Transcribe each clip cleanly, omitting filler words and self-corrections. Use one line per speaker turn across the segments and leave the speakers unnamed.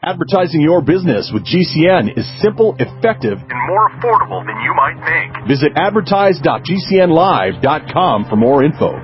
Advertising your business with GCN is simple, effective, and more affordable than you might think. Visit advertise.gcnlive.com for more info.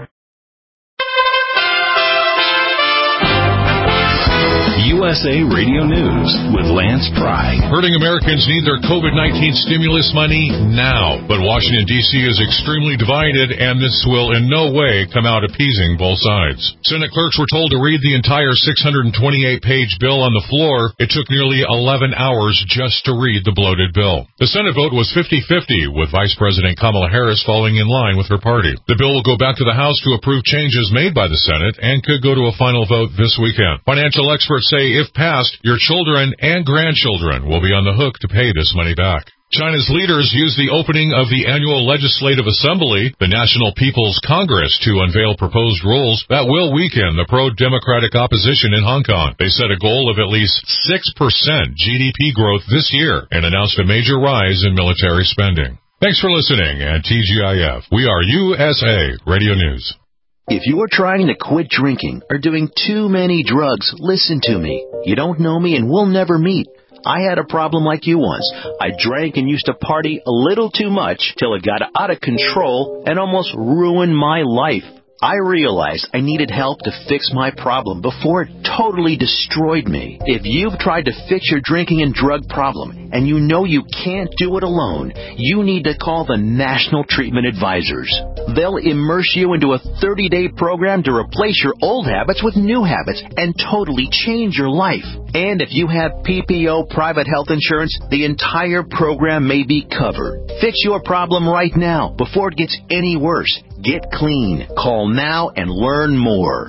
USA Radio News with Lance Pry.
Hurting Americans need their COVID-19 stimulus money now, but Washington, D.C. is extremely divided, and this will in no way come out appeasing both sides. Senate clerks were told to read the entire 628-page bill on the floor. It took nearly 11 hours just to read the bloated bill. The Senate vote was 50-50, with Vice President Kamala Harris falling in line with her party. The bill will go back to the House to approve changes made by the Senate and could go to a final vote this weekend. Financial experts say if passed, your children and grandchildren will be on the hook to pay this money back. China's leaders used the opening of the annual Legislative Assembly, the National People's Congress, to unveil proposed rules that will weaken the pro-democratic opposition in Hong Kong. They set a goal of at least 6% GDP growth this year and announced a major rise in military spending. Thanks for listening, and TGIF. We are USA Radio News.
If you are trying to quit drinking or doing too many drugs, listen to me. You don't know me and we'll never meet. I had a problem like you once. I drank and used to party a little too much till it got out of control and almost ruined my life. I realized I needed help to fix my problem before it totally destroyed me. If you've tried to fix your drinking and drug problem and you know you can't do it alone, you need to call the National Treatment Advisors. They'll immerse you into a 30-day program to replace your old habits with new habits and totally change your life. And if you have PPO private health insurance, the entire program may be covered. Fix your problem right now before it gets any worse. Get clean. Call now and learn more.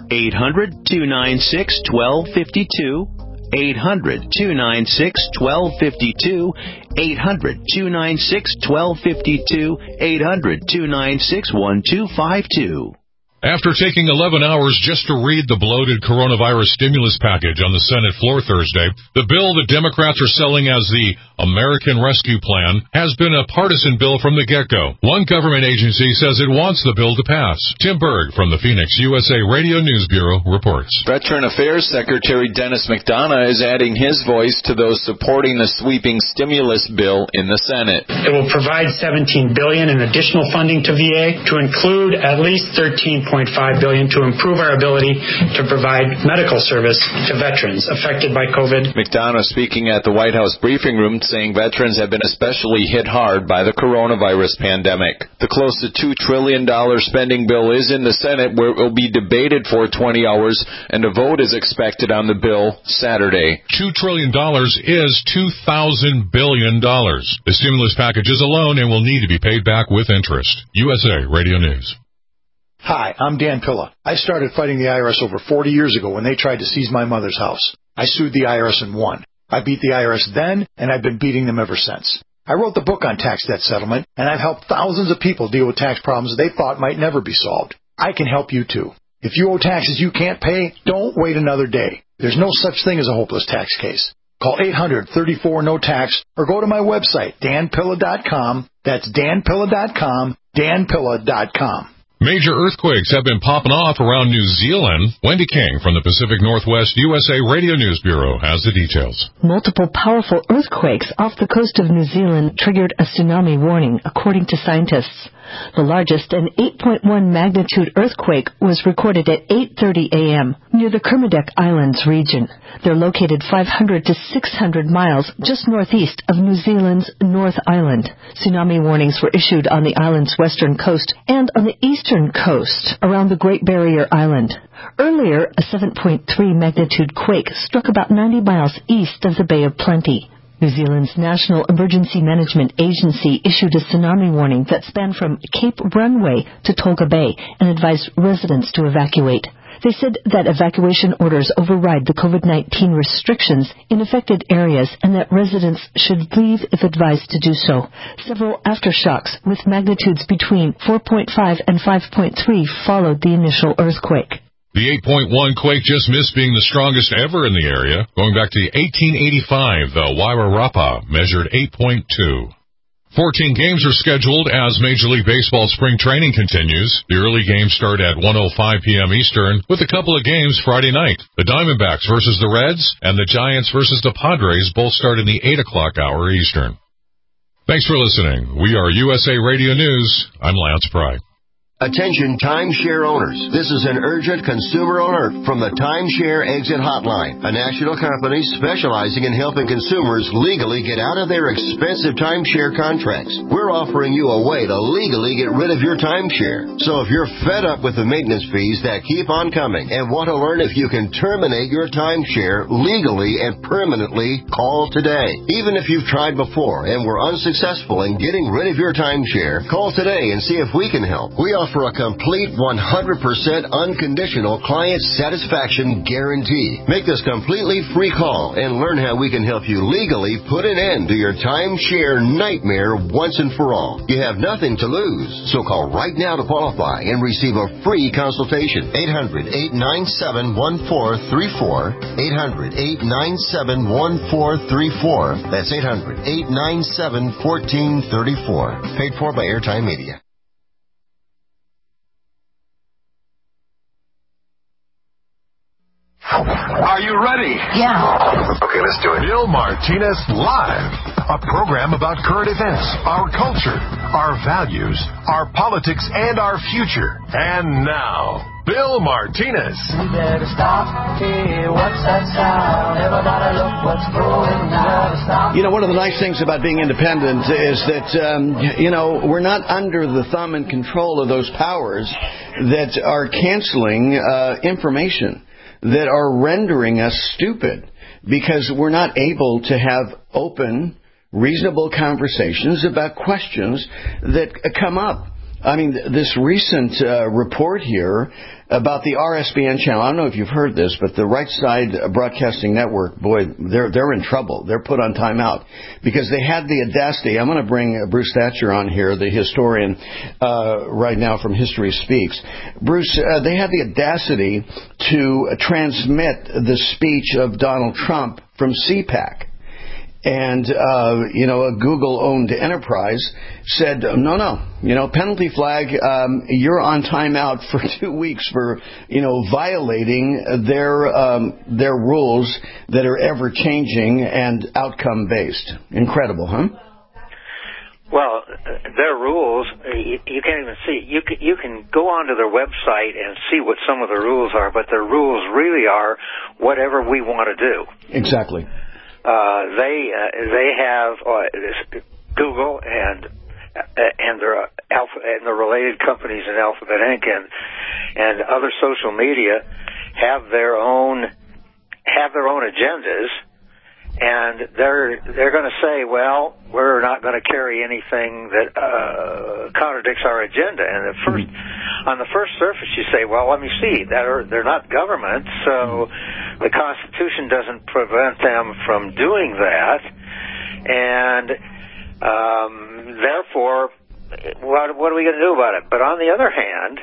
800-296-1252. 800-296-1252. 800-296-1252. 800-296-1252.
After taking 11 hours just to read the bloated coronavirus stimulus package on the Senate floor Thursday, the bill the Democrats are selling as the American Rescue Plan has been a partisan bill from the get-go. One government agency says it wants the bill to pass. Tim Berg from the Phoenix USA Radio News Bureau reports.
Veteran Affairs Secretary Dennis McDonough is adding his voice to those supporting the sweeping stimulus bill in the Senate.
It will provide $17 billion in additional funding to VA to include at least $13.5 billion to improve our ability to provide medical service to veterans affected by COVID.
McDonough speaking at the White House briefing room saying veterans have been especially hit hard by the coronavirus pandemic. The close to $2 trillion spending bill is in the Senate, where it will be debated for 20 hours, and a vote is expected on the bill Saturday.
$2 trillion is $2,000 billion. The stimulus packages alone and will need to be paid back with interest. USA Radio News.
Hi, I'm Dan Pilla. I started fighting the IRS over 40 years ago when they tried to seize my mother's house. I sued the IRS and won. I beat the IRS then, and I've been beating them ever since. I wrote the book on tax debt settlement, and I've helped thousands of people deal with tax problems they thought might never be solved. I can help you too. If you owe taxes you can't pay, don't wait another day. There's no such thing as a hopeless tax case. Call 800-34-NO-TAX or go to my website, danpilla.com. That's danpilla.com, danpilla.com.
Major earthquakes have been popping off around New Zealand. Wendy King from the Pacific Northwest USA Radio News Bureau has the details.
Multiple powerful earthquakes off the coast of New Zealand triggered a tsunami warning, according to scientists. The largest, an 8.1 magnitude earthquake, was recorded at 8:30 a.m. near the Kermadec Islands region. They're located 500 to 600 miles just northeast of New Zealand's North Island. Tsunami warnings were issued on the island's western coast and on the eastern coast around the Great Barrier Island. Earlier, a 7.3 magnitude quake struck about 90 miles east of the Bay of Plenty. New Zealand's National Emergency Management Agency issued a tsunami warning that spanned from Cape Runway to Tolga Bay and advised residents to evacuate. They said that evacuation orders override the COVID-19 restrictions in affected areas and that residents should leave if advised to do so. Several aftershocks with magnitudes between 4.5 and 5.3 followed the initial earthquake.
The 8.1 quake just missed being the strongest ever in the area. Going back to 1885, the Wairarapa measured 8.2. 14 games are scheduled as Major League Baseball spring training continues. The early games start at 1:05 p.m. Eastern, with a couple of games Friday night. The Diamondbacks versus the Reds and the Giants versus the Padres both start in the 8 o'clock hour Eastern. Thanks for listening. We are USA Radio News. I'm Lance Pry.
Attention timeshare owners. This is an urgent consumer alert from the Timeshare Exit Hotline, a national company specializing in helping consumers legally get out of their expensive timeshare contracts. We're offering you a way to legally get rid of your timeshare. So if you're fed up with the maintenance fees that keep on coming and want to learn if you can terminate your timeshare legally and permanently, call today. Even if you've tried before and were unsuccessful in getting rid of your timeshare, call today and see if we can help. We offer a complete 100% unconditional client satisfaction guarantee. Make this completely free call and learn how we can help you legally put an end to your timeshare nightmare once and for all. You have nothing to lose, so call right now to qualify and receive a free consultation. 800-897-1434. 800-897-1434. That's 800-897-1434. Paid for by Airtime Media.
Are you ready?
Yeah.
Okay, let's do it. Bill Martinez Live, a program about current events, our culture, our values, our politics, and our future. And now, Bill Martinez.
We better stop. Hey, what's that sound? Everybody look what's going down.
You know, one of the nice things about being independent is that, we're not under the thumb and control of those powers that are canceling information, that are rendering us stupid because we're not able to have open, reasonable conversations about questions that come up. I mean, this recent report here about the RSBN channel, I don't know if you've heard this, but the Right Side Broadcasting Network, boy, they're in trouble. They're put on timeout because they had the audacity. I'm going to bring Bruce Thatcher on here, the historian right now from History Speaks. Bruce, they had the audacity to transmit the speech of Donald Trump from CPAC. And, a Google-owned enterprise said, no, penalty flag, you're on timeout for 2 weeks for, violating their rules that are ever-changing and outcome-based. Incredible, huh?
Well, their rules, you can't even see. You can go onto their website and see what some of the rules are, but their rules really are whatever we want to do.
Exactly.
They have Google and their and the related companies in Alphabet Inc. and other social media have their own agendas, and they're going to say, well, we're not going to carry anything that contradicts our agenda. And on the first surface, you say, well, let me see, they're not government, so the Constitution doesn't prevent them from doing that, and therefore, what are we going to do about it? But on the other hand,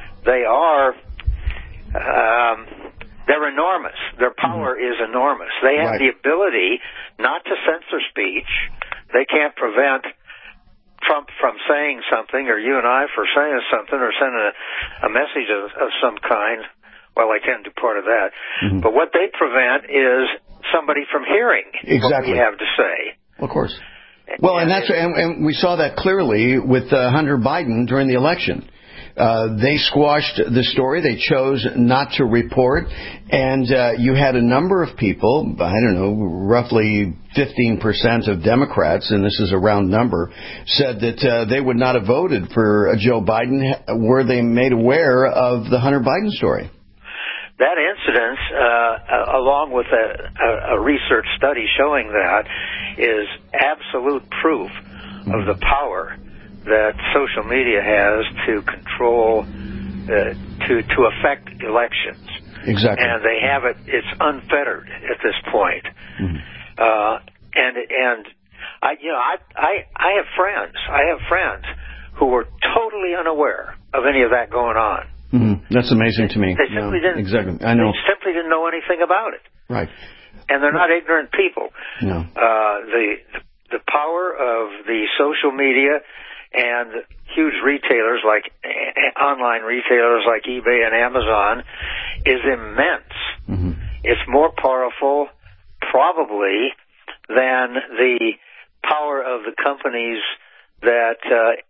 they're enormous. Their power is enormous. They have the ability not to censor speech. They can't prevent Trump from saying something, or you and I for saying something, or sending a message of some kind. Well, I can't do part of that. Mm-hmm. But what they prevent is somebody from hearing what we have to say.
Of course. Well, and we saw that clearly with Hunter Biden during the election. They squashed the story. They chose not to report. And you had a number of people, I don't know, roughly 15% of Democrats, and this is a round number, said that they would not have voted for Joe Biden were they made aware of the Hunter Biden story.
That incident, along with a research study showing that, is absolute proof of the power that social media has to control, to affect elections.
Exactly.
And they have it; it's unfettered at this point. Mm-hmm. And I have friends. I have friends who were totally unaware of any of that going on.
Mm-hmm. That's amazing to me.
They simply didn't.
Exactly. I know.
They simply didn't know anything about it.
Right.
And they're not ignorant people.
No.
The power of the social media and huge retailers like online retailers like eBay and Amazon is immense. Mm-hmm. It's more powerful, probably, than the power of the companies that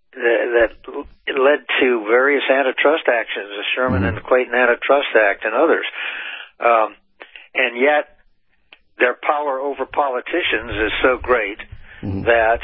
led to various antitrust actions, the Sherman and Clayton Antitrust Act and others. And yet, their power over politicians is so great that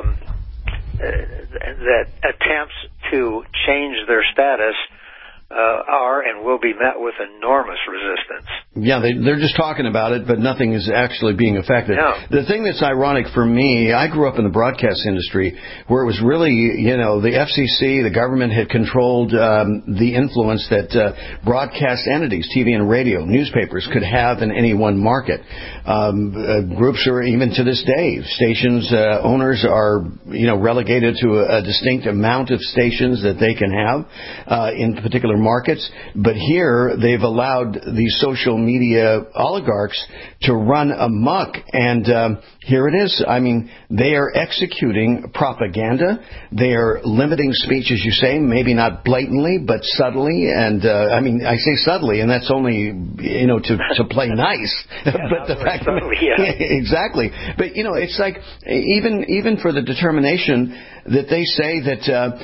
attempts to change their status are and will be met with enormous resistance.
Yeah, they're just talking about it, but nothing is actually being affected.
No.
The thing that's ironic for me, I grew up in the broadcast industry where it was really, the FCC, the government had controlled the influence that broadcast entities, TV and radio, newspapers could have in any one market. Groups are, even to this day, stations, owners are, relegated to a distinct amount of stations that they can have in particular markets. But here, they've allowed these social media oligarchs to run amok, and here it is. I mean, they are executing propaganda. They are limiting speech, as you say, maybe not blatantly, but subtly. And I say subtly, and that's only to play nice. But the fact
subtly,
exactly. But it's like even for the determination that they say that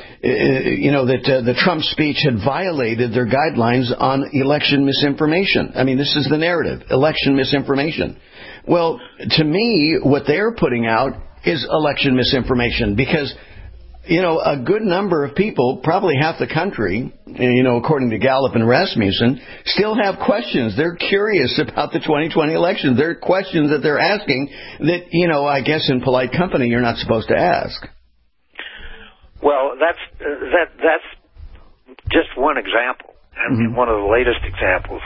the Trump speech had violated their guidelines on election misinformation. I mean, this is the narrative: election misinformation. Well, to me, what they're putting out is election misinformation because, a good number of people, probably half the country, according to Gallup and Rasmussen, still have questions. They're curious about the 2020 election. There are questions that they're asking that, I guess in polite company you're not supposed to ask.
Well, that's just one example, and one of the latest examples.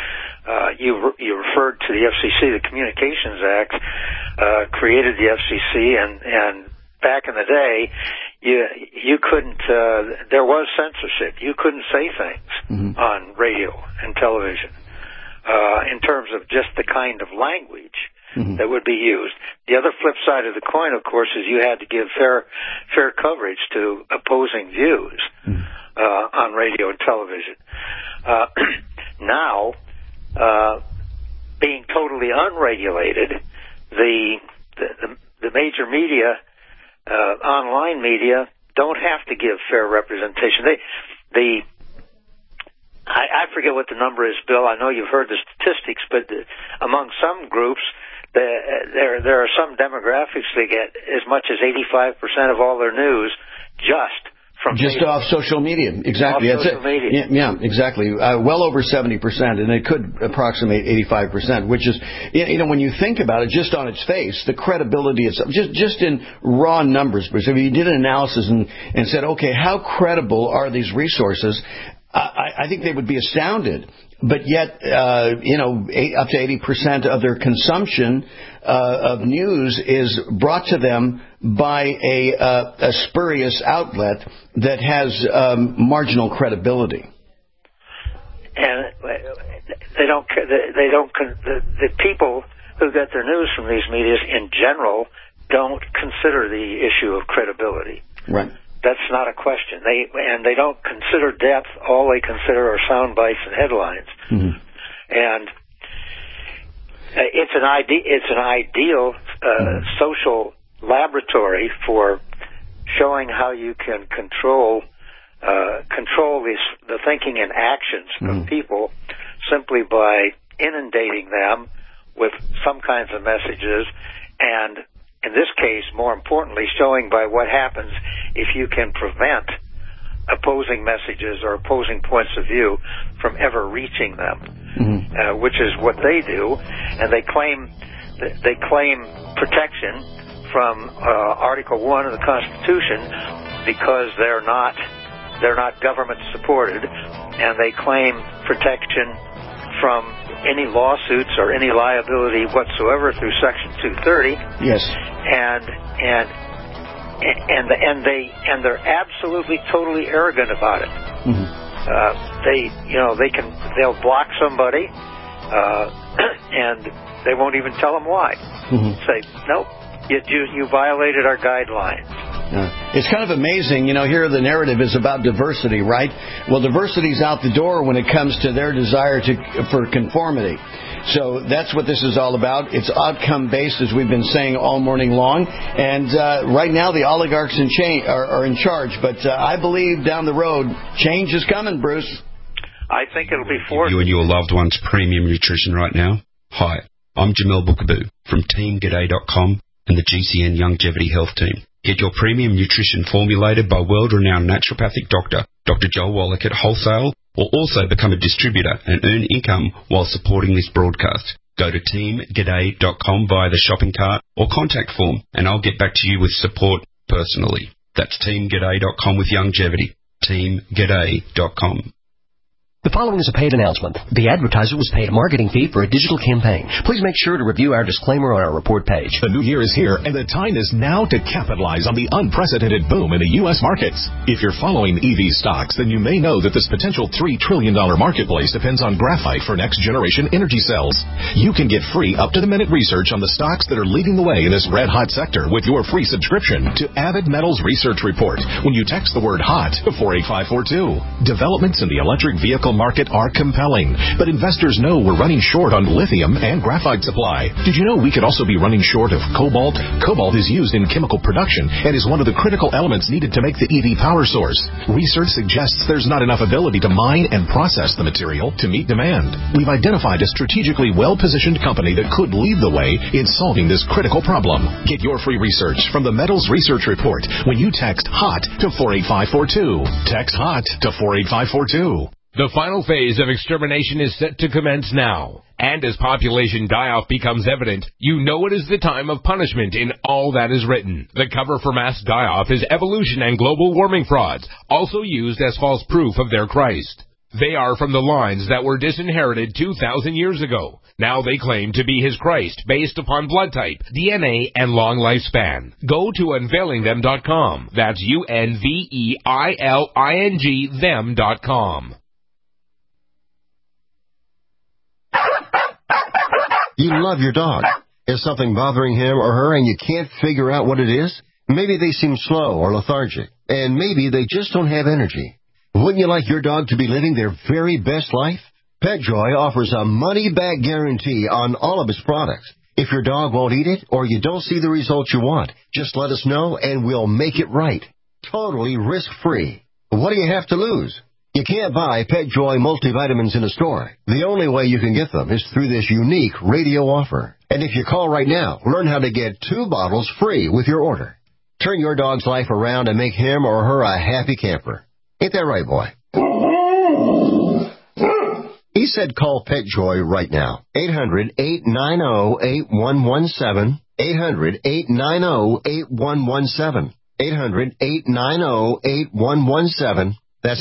You referred to the FCC. The Communications Act created the FCC, and back in the day, you couldn't. There was censorship. You couldn't say things on radio and television in terms of just the kind of language that would be used. The other flip side of the coin, of course, is you had to give fair coverage to opposing views on radio and television. Now, being totally unregulated, the major media, online media, don't have to give fair representation. I forget what the number is, Bill. I know you've heard the statistics, but among some groups, there are some demographics that get as much as 85% of all their news just
off social media. Exactly.
Off social media.
Yeah, exactly. Well over 70%, and it could approximate 85%, which is, when you think about it, just on its face, the credibility itself, just in raw numbers. Because if you did an analysis and said, okay, how credible are these resources? I think they would be astounded. But yet, up to 80% of their consumption of news is brought to them by a spurious outlet that has marginal credibility.
And the people who get their news from these medias in general don't consider the issue of credibility.
Right.
That's not a question. They don't consider depth. All they consider are sound bites and headlines. And it's an ideal social laboratory for showing how you can control the thinking and actions of people simply by inundating them with some kinds of messages, and in this case, more importantly, showing by what happens if you can prevent opposing messages or opposing points of view from ever reaching them, which is what they do, and they claim protection from Article 1 of the Constitution because they're not government supported, and they claim protection from any lawsuits or any liability whatsoever through Section 230.
Yes.
And they're absolutely totally arrogant about it. They'll block somebody. and they won't even tell them why. Say, nope, you violated our guidelines.
It's kind of amazing, here the narrative is about diversity, right? Well, diversity's out the door when it comes to their desire for conformity. So that's what this is all about. It's outcome-based, as we've been saying all morning long. And right now the oligarchs are in charge. But I believe down the road, change is coming, Bruce.
I think it'll be forced.
You and your loved ones premium nutrition right now. Hi, I'm Jamel Bookaboo from TeamG'day.com and the GCN Longevity Health Team. Get your premium nutrition formulated by world-renowned naturopathic doctor, Dr. Joel Wallach at wholesale, or also become a distributor and earn income while supporting this broadcast. Go to TeamG'day.com via the shopping cart or contact form, and I'll get back to you with support personally. That's TeamG'day.com with longevity. TeamG'day.com.
The following is a paid announcement. The advertiser was paid a marketing fee for a digital campaign. Please make sure to review our disclaimer on our report page.
The new year is here, and the time is now to capitalize on the unprecedented boom in the U.S. markets. If you're following EV stocks, then you may know that this potential $3 trillion marketplace depends on graphite for next-generation energy cells. You can get free up-to-the-minute research on the stocks that are leading the way in this red-hot sector with your free subscription to Avid Metals Research Report when you text the word HOT to 48542. Developments in the electric vehicle market are compelling, but investors know we're running short on lithium and graphite supply. Did you know we could also be running short of cobalt? Cobalt is used in chemical production and is one of the critical elements needed to make the EV power source. Research suggests there's not enough ability to mine and process the material to meet demand. We've identified a strategically well-positioned company that could lead the way in solving this critical problem. Get your free research from the Metals Research Report when you text HOT to 48542. Text HOT to 48542.
The final phase of extermination is set to commence now. And as population die-off becomes evident, you know it is the time of punishment in all that is written. The cover for mass die-off is evolution and global warming frauds, also used as false proof of their Christ. They are from the lines that were disinherited 2,000 years ago. Now they claim to be his Christ based upon blood type, DNA, and long lifespan. Go to unveilingthem.com. That's UNVEILING them.com.
You love your dog. Is something bothering him or her and you can't figure out what it is? Maybe they seem slow or lethargic, and maybe they just don't have energy. Wouldn't you like your dog to be living their very best life? PetJoy offers a money-back guarantee on all of its products. If your dog won't eat it or you don't see the results you want, just let us know and we'll make it right. Totally risk-free. What do you have to lose? You can't buy PetJoy multivitamins in a store. The only way you can get them is through this unique radio offer. And if you call right now, learn how to get 2 bottles free with your order. Turn your dog's life around and make him or her a happy camper. Ain't that right, boy? He said call PetJoy right now. 800-890-8117. 800-890-8117. 800-890-8117. That's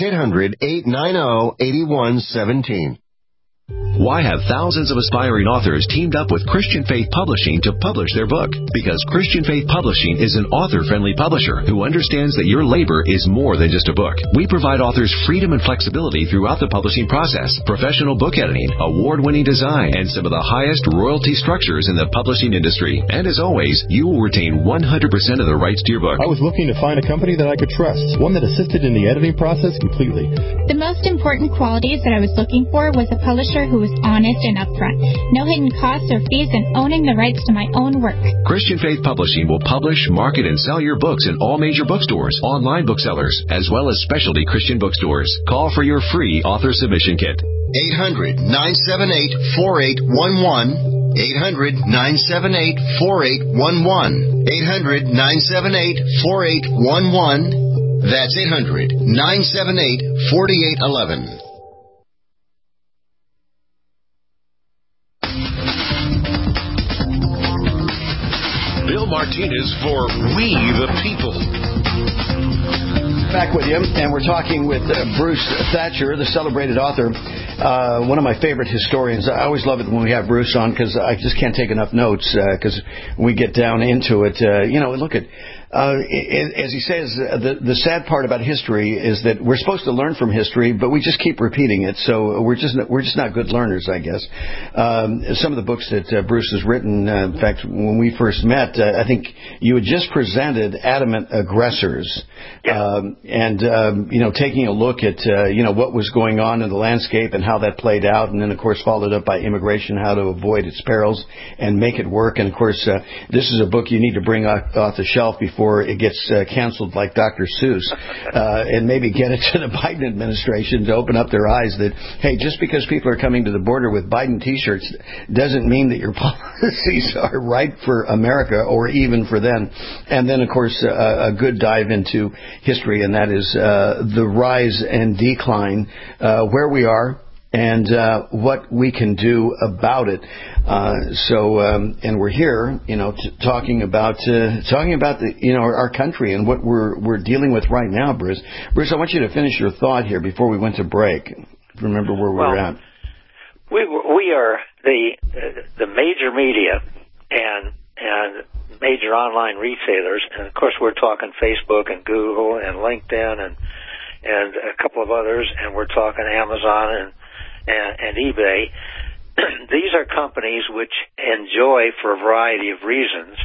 800-890-8117.
Why have thousands of aspiring authors teamed up with Christian Faith Publishing to publish their book? Because Christian Faith Publishing is an author-friendly publisher who understands that your labor is more than just a book. We provide authors freedom and flexibility throughout the publishing process, professional book editing, award-winning design, and some of the highest royalty structures in the publishing industry. And as always, you will retain 100% of the rights to your book.
I was looking to find a company that I could trust, one that assisted in the editing process completely.
The most important qualities that I was looking for was a publisher who was honest and upfront, no hidden costs or fees, and owning the rights to my own work.
Christian Faith Publishing will publish, market, and sell your books in all major bookstores, online booksellers, as well as specialty Christian bookstores. Call for your free author submission kit.
800-978-4811. 800-978-4811. 800-978-4811. That's 800-978-4811.
Bill Martinez for We the People.
Back with you, and we're talking with Bruce Thatcher, the celebrated author, one of my favorite historians. I always love it when we have Bruce on because I just can't take enough notes because we get down into it. Look at as he says, the sad part about history is that we're supposed to learn from history, but we just keep repeating it. So we're just not good learners, I guess. Some of the books that Bruce has written, in fact, when we first met, I think you had just presented Adamant Aggressors, taking a look at what was going on in the landscape and how that played out, and then of course followed up by Immigration: How to Avoid Its Perils and Make It Work. And of course, this is a book you need to bring off the shelf before it gets canceled like Dr. Seuss, and maybe get it to the Biden administration to open up their eyes that, hey, just because people are coming to the border with Biden T-shirts doesn't mean that your policies are right for America or even for them. And then, of course, a good dive into history, and that is the rise and decline, where we are, and what we can do about it. And we're here, talking about our country and what we're dealing with right now, Bruce. Bruce, I want you to finish your thought here before we went to break. Remember where we're at.
We are the major media and major online retailers, and of course we're talking Facebook and Google and LinkedIn and a couple of others, and we're talking Amazon and eBay. These are companies which enjoy, for a variety of reasons,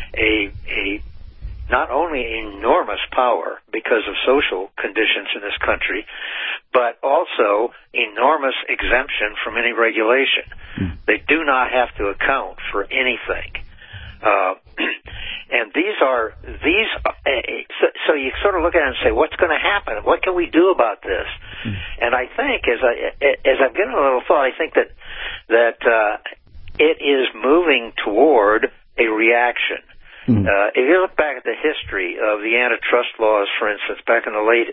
not only enormous power because of social conditions in this country, but also enormous exemption from any regulation. They do not have to account for anything. And so you sort of look at it and say, what's going to happen? What can we do about this? And I think, as I've given a little thought, I think that it is moving toward a reaction. If you look back at the history of the antitrust laws, for instance, back in the late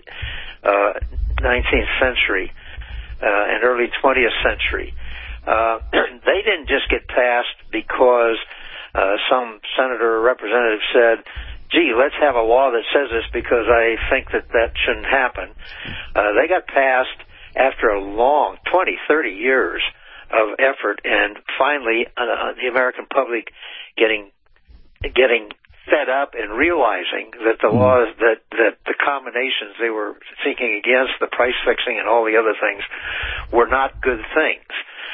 19th century and early 20th century, they didn't just get passed because some senator or representative said, gee, let's have a law that says this because I think that shouldn't happen. They got passed after a long 20, 30 years of effort, and finally the American public getting fed up and realizing that the laws, that the combinations they were seeking against, the price fixing and all the other things, were not good things.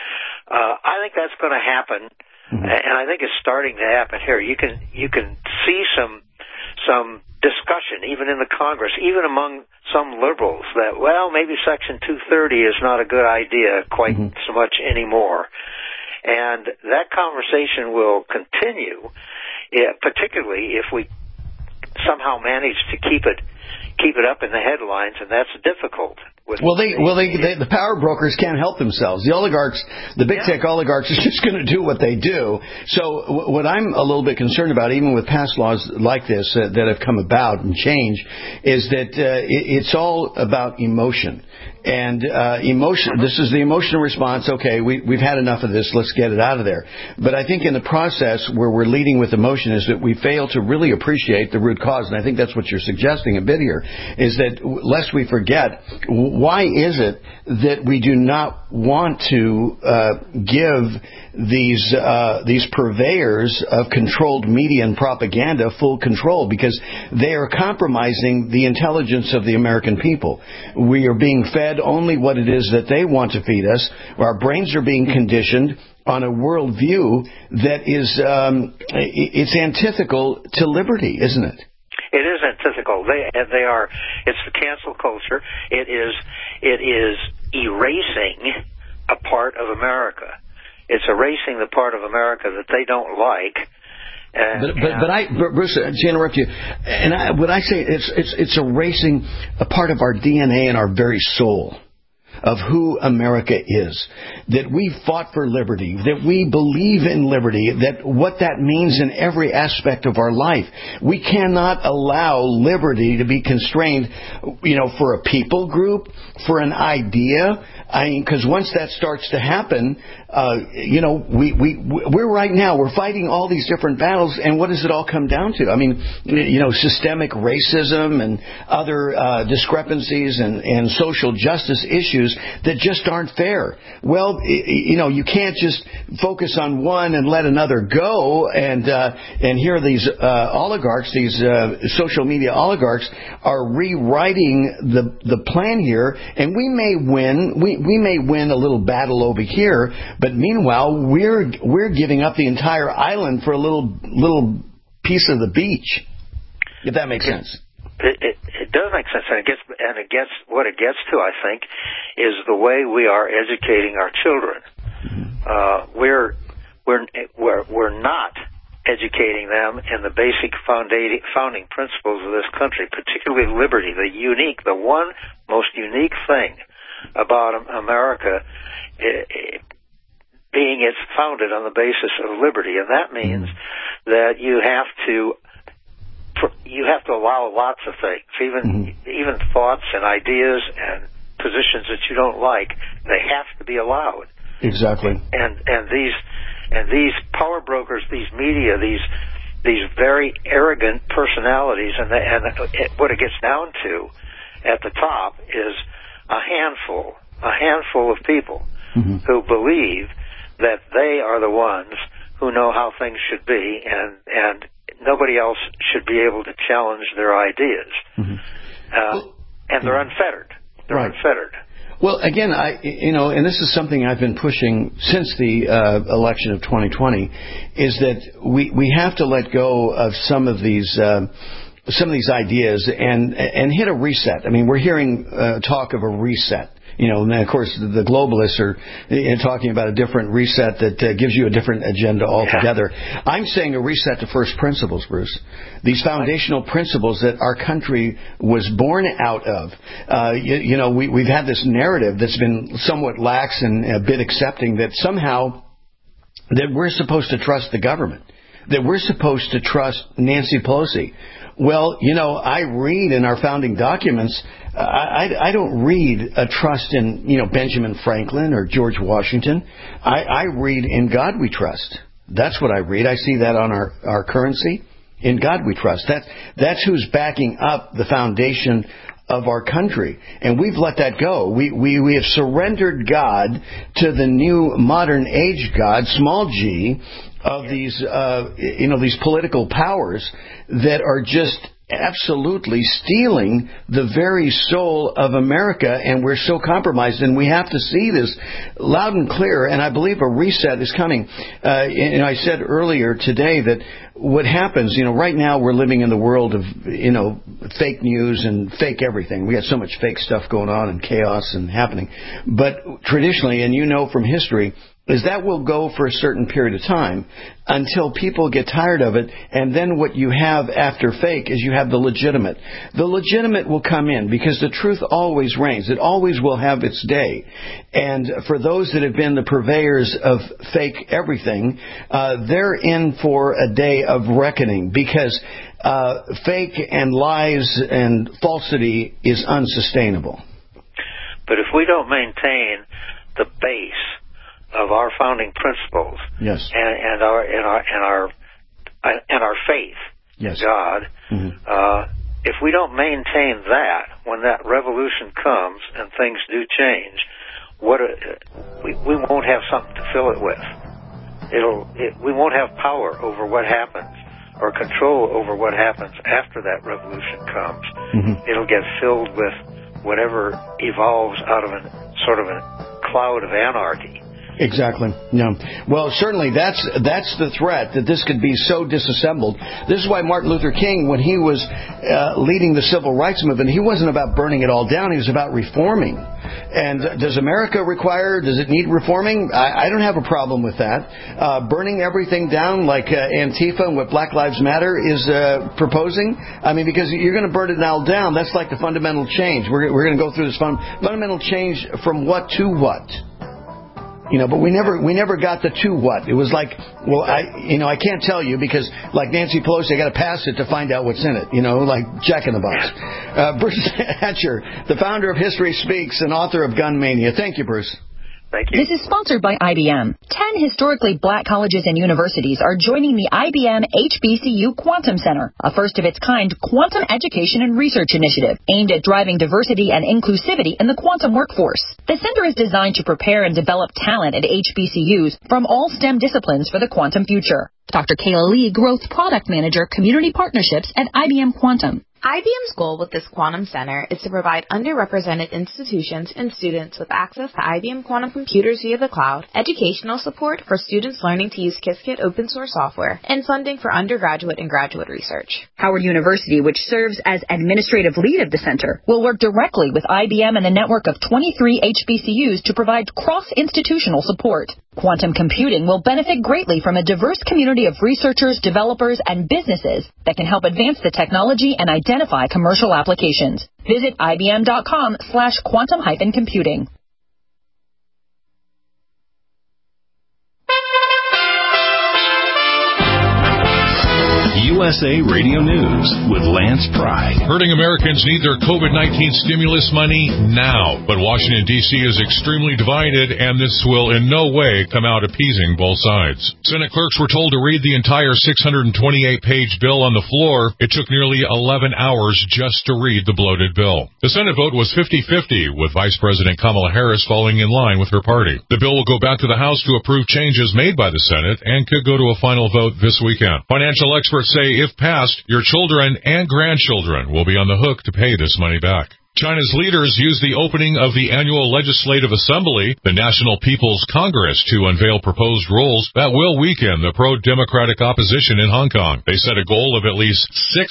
I think that's going to happen, and I think it's starting to happen here. You can see some discussion, even in the Congress, even among some liberals, that, well, maybe Section 230 is not a good idea quite so much anymore. And that conversation will continue, particularly if we somehow manage to keep it up in the headlines, and that's difficult.
The power brokers can't help themselves. The oligarchs, the big tech oligarchs, are just going to do what they do. So what I'm a little bit concerned about, even with past laws like this that have come about and changed, is that it's all about emotion. And emotion. This is the emotional response. Okay, we've had enough of this. Let's get it out of there. But I think in the process where we're leading with emotion is that we fail to really appreciate the root cause. And I think that's what you're suggesting a bit here, is that lest we forget, why is it that we do not want to give these purveyors of controlled media and propaganda full control? Because they are compromising the intelligence of the American people. We are being fed only what it is that they want to feed us. Our brains are being conditioned on a worldview that is it's antithetical to liberty, isn't it?
It is antithetical. They are. It's the cancel culture. It is erasing a part of America. It's erasing the part of America that they don't like.
But Bruce, to interrupt you, and what I say, it's erasing a part of our DNA and our very soul of who America is, that we fought for liberty, that we believe in liberty, that what that means in every aspect of our life. We cannot allow liberty to be constrained, for a people group, for an idea. Because once that starts to happen, we're right now, we're fighting all these different battles, and what does it all come down to? I mean, systemic racism and other discrepancies and social justice issues issues that just aren't fair. Well, you can't just focus on one and let another go. And here are these oligarchs, these social media oligarchs, are rewriting the plan here. And we may win. We may win a little battle over here, but meanwhile, we're giving up the entire island for a little piece of the beach. If that makes sense.
It does make sense, and what it gets to, I think, is the way we are educating our children. We're not educating them in the basic founding principles of this country, particularly liberty, the one most unique thing about America, being it's founded on the basis of liberty, and that means that you have to allow lots of things, even thoughts and ideas and positions that you don't like. They have to be allowed.
Exactly.
And these power brokers, these media, these very arrogant personalities, and what it gets down to at the top is a handful of people who believe that they are the ones who know how things should be, and nobody else should be able to challenge their ideas. And they're unfettered. They're unfettered.
Well, again, and this is something I've been pushing since the election of 2020, is that we have to let go of some of these ideas and hit a reset. I mean, we're hearing talk of a reset. And of course, the globalists are talking about a different reset that gives you a different agenda altogether. Yeah. I'm saying a reset to first principles, Bruce. These foundational principles that our country was born out of. We've had this narrative that's been somewhat lax and a bit accepting that somehow that we're supposed to trust the government, that we're supposed to trust Nancy Pelosi. Well, I read in our founding documents, I don't read a trust in, Benjamin Franklin or George Washington. I read in God we trust. That's what I read. I see that on our currency. In God we trust. That's who's backing up the foundation of our country. And we've let that go. We have surrendered God to the new modern age God, small g, of these political powers that are just absolutely stealing the very soul of America, and we're so compromised, and we have to see this loud and clear, and I believe a reset is coming. I said earlier today that what happens, right now we're living in the world of, fake news and fake everything. We got so much fake stuff going on and chaos and happening. But traditionally, and from history, is that will go for a certain period of time until people get tired of it, and then what you have after fake is you have the legitimate. The legitimate will come in because the truth always reigns. It always will have its day. And for those that have been the purveyors of fake everything, they're in for a day of reckoning because fake and lies and falsity is unsustainable.
But if we don't maintain the base of our founding principles,
yes,
and our faith,
yes,
God, if we don't maintain that, when that revolution comes and things do change, we won't have something to fill it with. We won't have power over what happens or control over what happens after that revolution comes. It'll get filled with whatever evolves out of a sort of a cloud of anarchy.
Exactly. Yeah. Well, certainly that's the threat, that this could be so disassembled. This is why Martin Luther King, when he was leading the civil rights movement, he wasn't about burning it all down. He was about reforming. And does it need reforming? I don't have a problem with that. Burning everything down like Antifa and what Black Lives Matter is proposing. I mean, because you're going to burn it all down. That's like the fundamental change. We're going to go through this fundamental change from what to what. But we never got the to what. It was like, well, I can't tell you because, like Nancy Pelosi, I got to pass it to find out what's in it. Like Jack in the Box. Bruce Hatcher, the founder of History Speaks and author of Gun Mania. Thank you, Bruce.
Thank you.
This is sponsored by IBM. 10 historically black colleges and universities are joining the IBM HBCU Quantum Center, a first-of-its-kind quantum education and research initiative aimed at driving diversity and inclusivity in the quantum workforce. The center is designed to prepare and develop talent at HBCUs from all STEM disciplines for the quantum future. Dr. Kayla Lee, Growth Product Manager, Community Partnerships at IBM Quantum.
IBM's goal with this Quantum Center is to provide underrepresented institutions and students with access to IBM Quantum computers via the cloud, educational support for students learning to use Qiskit open source software, and funding for undergraduate and graduate research.
Howard University, which serves as administrative lead of the center, will work directly with IBM and the network of 23 HBCUs to provide cross-institutional support. Quantum computing will benefit greatly from a diverse community of researchers, developers, and businesses that can help advance the technology and identify commercial applications. Visit ibm.com/quantum-computing.
USA Radio News with Lance Pride.
Hurting Americans need their COVID-19 stimulus money now, but Washington, D.C. is extremely divided, and this will in no way come out appeasing both sides. Senate clerks were told to read the entire 628-page bill on the floor. It took nearly 11 hours just to read the bloated bill. The Senate vote was 50-50, with Vice President Kamala Harris falling in line with her party. The bill will go back to the House to approve changes made by the Senate and could go to a final vote this weekend. Financial experts say if passed, your children and grandchildren will be on the hook to pay this money back. China's leaders used the opening of the annual Legislative Assembly, the National People's Congress, to unveil proposed rules that will weaken the pro-democratic opposition in Hong Kong. They set a goal of at least 6%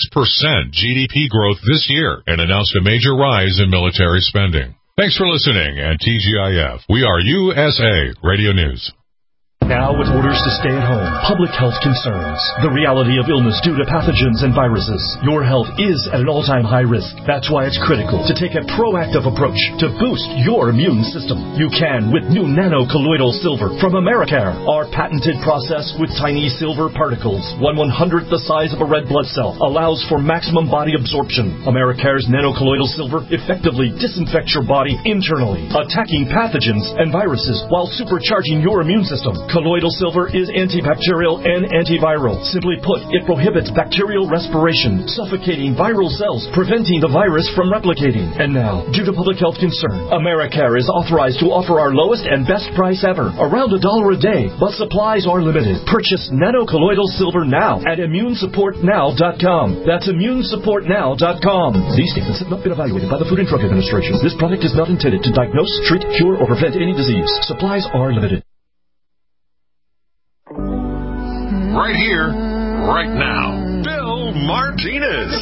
GDP growth this year and announced a major rise in military spending. Thanks for listening, and TGIF. We are USA Radio News.
Now with orders to stay at home, public health concerns, the reality of illness due to pathogens and viruses, your health is at an all-time high risk. That's why it's critical to take a proactive approach to boost your immune system. You can with new nano-colloidal silver from Americare. Our patented process with tiny silver particles, 1/100th the size of a red blood cell, allows for maximum body absorption. Americare's nano-colloidal silver effectively disinfects your body internally, attacking pathogens and viruses while supercharging your immune system. Colloidal silver is antibacterial and antiviral. Simply put, it prohibits bacterial respiration, suffocating viral cells, preventing the virus from replicating. And now, due to public health concern, Americare is authorized to offer our lowest and best price ever, around $1 a day, but supplies are limited. Purchase nano-colloidal silver now at immunesupportnow.com. That's immunesupportnow.com. These statements have not been evaluated by the Food and Drug Administration. This product is not intended to diagnose, treat, cure, or prevent any disease. Supplies are limited.
Right here, right now, Bill Martinez.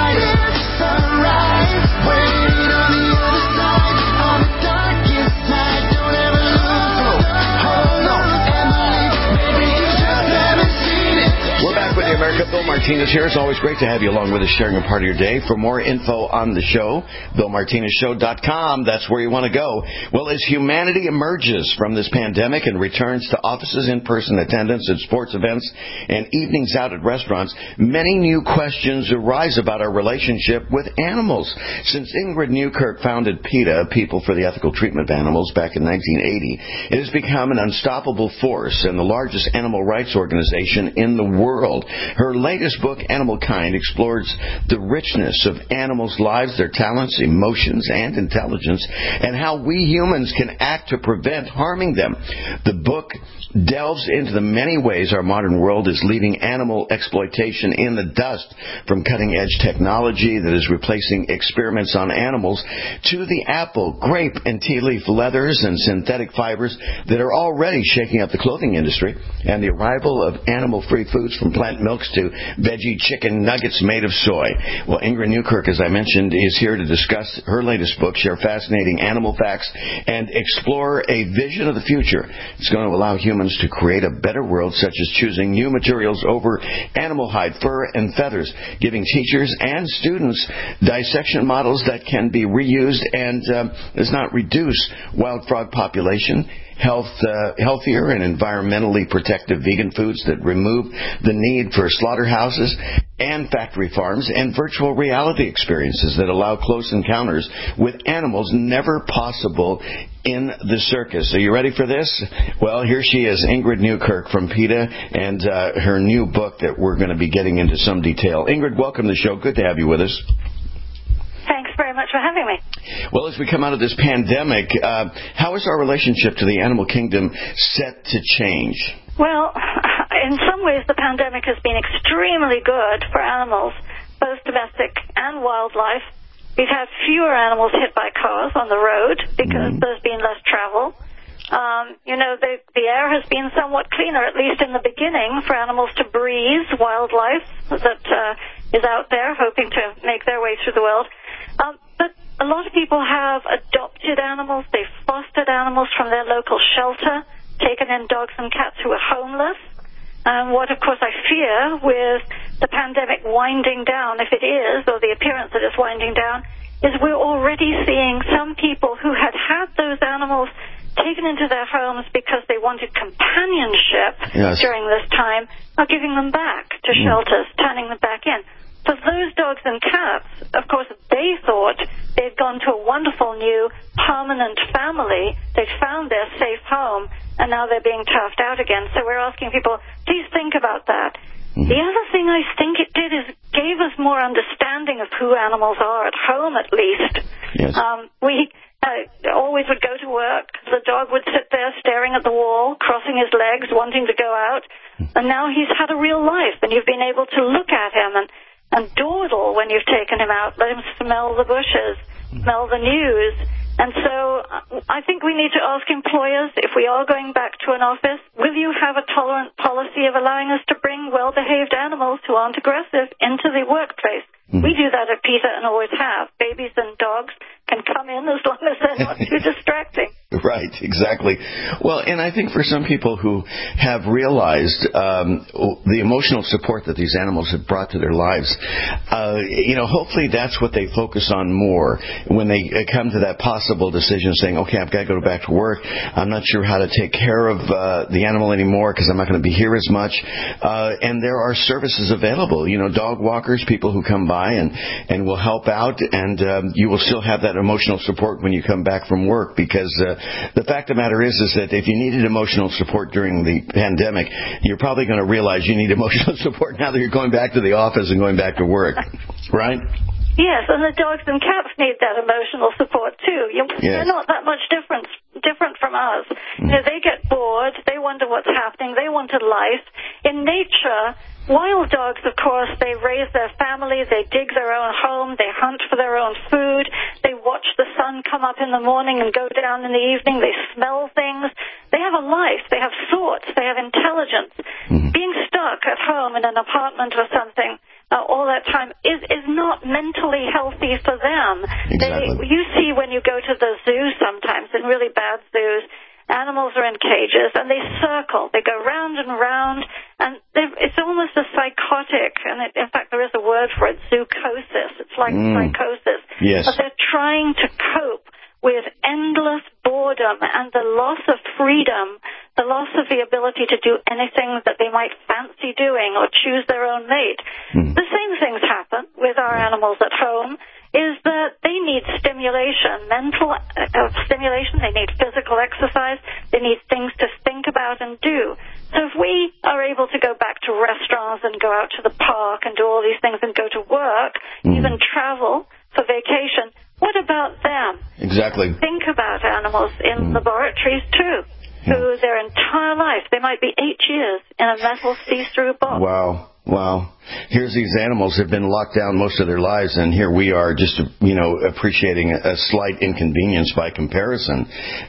We're back with you, America. Bill Martinez here. It's always great to have you along with us, sharing a part of your day. For more info on the show, BillMartinezShow.com. That's where you want to go. Well, as humanity emerges from this pandemic and returns to offices, in-person attendance at sports events, and evenings out at restaurants, many new questions arise about our relationship with animals. Since Ingrid Newkirk founded PETA, People for the Ethical Treatment of Animals, back in 1980, it has become an unstoppable force and the largest animal rights organization in the world. Her latest book, Animal Kind, explores the richness of animals' lives, their talents, emotions, and intelligence, and how we humans can act to prevent harming them. The book delves into the many ways our modern world is leaving animal exploitation in the dust, from cutting-edge technology that is replacing experiments on animals to the apple, grape, and tea leaf leathers and synthetic fibers that are already shaking up the clothing industry, and the arrival of animal-free foods from plant milks to veggie chicken nuggets made of soy. Well, Ingrid Newkirk, as I mentioned, is here to discuss her latest book, share fascinating animal facts, and explore a vision of the future. It's going to allow humans to create a better world, such as choosing new materials over animal hide, fur, and feathers, giving teachers and students dissection models that can be reused and does not reduce wild frog population, healthier and environmentally protective vegan foods that remove the need for slaughterhouses and factory farms, and virtual reality experiences that allow close encounters with animals never possible in the circus. Are you ready for this? Well, here she is, Ingrid Newkirk from PETA, and her new book that we're going to be getting into some detail. Ingrid, welcome to the show. Good to have you with us.
Thanks very much for having me.
Well, as we come out of this pandemic, how is our relationship to the animal kingdom set to change?
Well, in some ways, the pandemic has been extremely good for animals, both domestic and wildlife. We've had fewer animals hit by cars on the road because there's been less travel. The air has been somewhat cleaner, at least in the beginning, for animals to breathe, wildlife that is out there hoping to make their way through the world. But a lot of people have adopted animals. They've fostered animals from their local shelter, taken in dogs and cats who are homeless. What, of course, I fear with the pandemic winding down, if it is, or the appearance that it's winding down, is we're already seeing some people who had those animals taken into their homes because they wanted companionship during this time are giving them back to shelters, turning them back in. For those dogs and cats, of course, they thought they'd gone to a wonderful new permanent family. They'd found their safe home, and now they're being turfed out again. So we're asking people, please think about that. The other thing I think it did is gave us more understanding of who animals are at home, at least.
Yes.
We always would go to work. The dog would sit there staring at the wall, crossing his legs, wanting to go out. And now he's had a real life, and you've been able to look at him and dawdle when you've taken him out, let him smell the bushes, smell the news. And so I think we need to ask employers, if we are going back to an office, will you have a tolerant policy of allowing us to bring well-behaved animals who aren't aggressive into the workplace? We do that at PETA and always have. Babies and dogs can come in as long as they're not too distracting.
Right, exactly. Well, and I think for some people who have realized the emotional support that these animals have brought to their lives, hopefully that's what they focus on more when they come to that possible decision saying, okay, I've got to go back to work. I'm not sure how to take care of the animal anymore because I'm not going to be here as much. And there are services available, dog walkers, people who come by and will help out, and you will still have that emotional support when you come back from work, because the fact of the matter is that if you needed emotional support during the pandemic, you're probably going to realize you need emotional support now that you're going back to the office and going back to work, right?
Yes, and the dogs and cats need that emotional support too. They're not that much different from us. They get bored. They wonder what's happening. They want a life. In nature, wild dogs, of course, they raise their families. They dig their own home. They hunt for their own food. They watch the sun come up in the morning and go down in the evening. They smell things. They have a life. They have thoughts. They have intelligence. Being stuck at home in an apartment or something all that time is not mentally healthy for them.
Exactly.
You see when you go to the zoo sometimes, in really bad zoos, animals are in cages and they circle. They go round and round, and it's almost a psychotic, and in fact there is a word for it, zoochosis. It's like psychosis.
Yes.
But they're trying to cope with endless boredom and the loss of freedom, the loss of the ability to do anything that they might fancy doing or choose their own mate. The same things happen with our animals at home, is that they need stimulation, mental stimulation, they need physical exercise, they need things to think about and do. So if we are able to go back to restaurants and go out to the park and do all these things and go to work, even travel for vacation, what about them?
Exactly.
Think about animals in laboratories too, who their entire life, they might be 8 years in a metal see-through box.
Wow. Here's these animals have been locked down most of their lives, and here we are just, appreciating a slight inconvenience by comparison.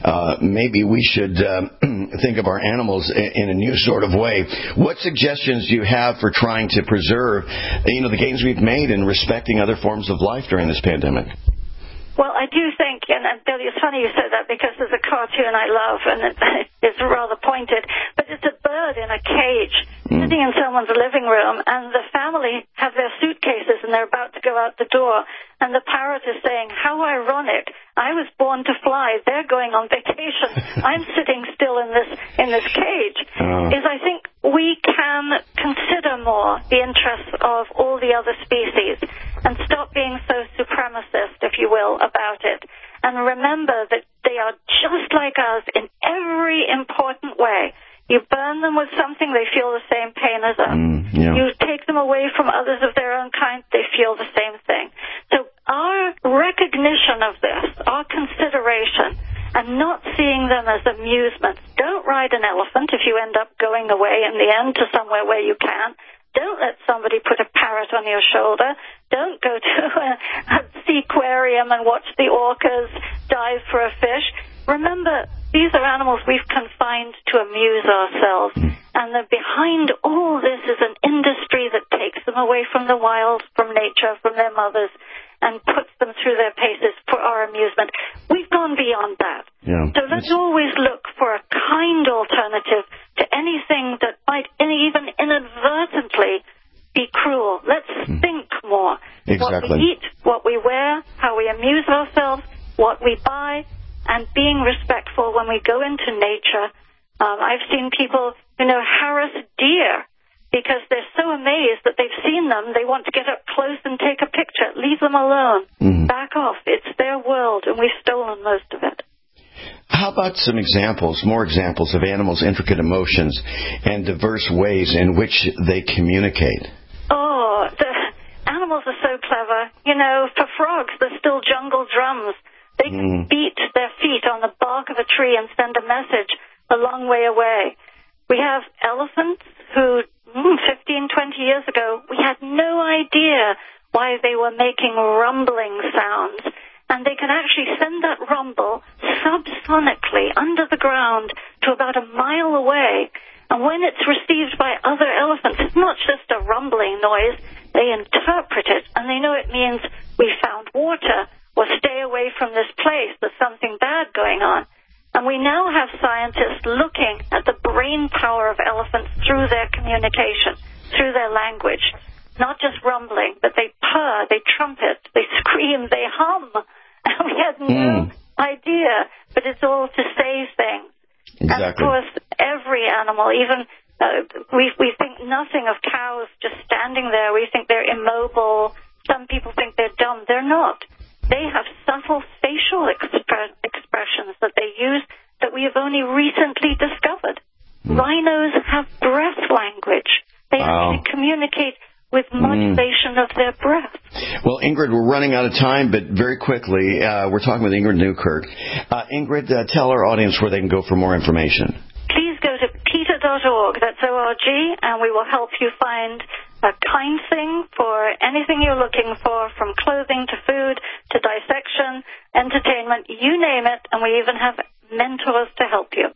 Maybe we should think of our animals in a new sort of way. What suggestions do you have for trying to preserve, the gains we've made in respecting other forms of life during this pandemic?
Well, I do think, and Billy, it's funny you said that because there's a cartoon I love, and it's rather pointed, but it's a bird in a cage sitting in someone's living room, and the family have their suitcases, and they're about to go out the door, and the parrot is saying, how ironic, I was born to fly, they're going on vacation, I'm sitting still in this cage, is I think we can consider more the interests of all the other species and stop being so supremacist, if you will, about it. And remember that they are just like us in every important way. You burn them with something, they feel the same pain as us. You take them away from others of their own kind, they feel the same thing. So our recognition of this, our consideration, and not seeing them as amusements. Don't ride an elephant if you end up going away in the end to somewhere where you can. Don't let somebody put a parrot on your shoulder. Don't go to a seaquarium and watch the orcas dive for a fish. Remember, these are animals we've confined to amuse ourselves. And behind all this is an industry that takes them away from the wild, from nature, from their mothers, and puts them through their paces for our amusement. We've gone beyond that. So let's always look for a kind alternative to anything that might even inadvertently be cruel. Let's think more. What we eat, what we wear, how we amuse ourselves, what we buy, and being respectful when we go into nature. I've seen people, harass deer because they're so amazed that they've seen them, they want to get up close and take a picture. Leave them alone. Back off. It's their world, and we've stolen most of it.
How about some more examples of animals' intricate emotions and diverse ways in which they communicate?
Oh, the animals are so clever. For frogs, they're still jungle drums. They can beat their feet on the bark of a tree and send a message a long way away. We have elephants who, 15, 20 years ago, we had no idea why they were making rumbling sounds. And they can actually send that rumble subsonically under the ground to about a mile away. And when it's received by other elephants, it's not just a rumbling noise. They interpret it, and they know it means we found water, or stay away from this place, there's something bad going on. And we now have scientists looking at the brain power of elephants through their communication, through their language. Not just rumbling, but they purr, they trumpet, they scream, they hum. And we had no idea, but it's all to say things. And of course, every animal, even we think nothing of cows just standing there. We think they're immobile. Some people think they're dumb. They're not. They have subtle facial expressions that they use that we have only recently discovered. Rhinos have breath language. They actually communicate with modulation of their breath.
Well, Ingrid, we're running out of time, but very quickly, we're talking with Ingrid Newkirk. Ingrid, tell our audience where they can go for more information.
Please go to PETA.org, that's O-R-G, and we will help you find a kind thing for anything you're looking for, from clothing to food to dissection, entertainment, you name it, and we even have mentors to help you.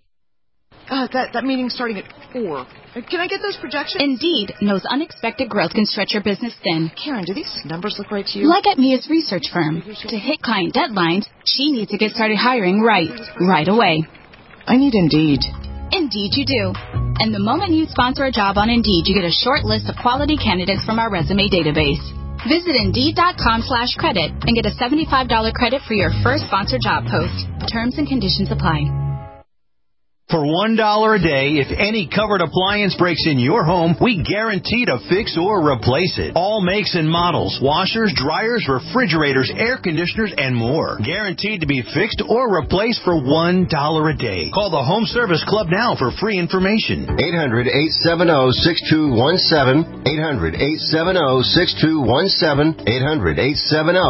That meeting's starting at 4. Can I get those projections?
Indeed knows unexpected growth can stretch your business thin.
Karen, do these numbers look right to you?
Like at Mia's research firm. To hit client deadlines, she needs to get started hiring right away.
I need Indeed.
Indeed you do. And the moment you sponsor a job on Indeed, you get a short list of quality candidates from our resume database. Visit Indeed.com/credit and get a $75 credit for your first sponsored job post. Terms and conditions apply.
For $1 a day, if any covered appliance breaks in your home, we guarantee to fix or replace it. All makes and models, washers, dryers, refrigerators, air conditioners, and more. Guaranteed to be fixed or replaced for $1 a day. Call the Home Service Club now for free information.
800-870-6217. 800-870-6217.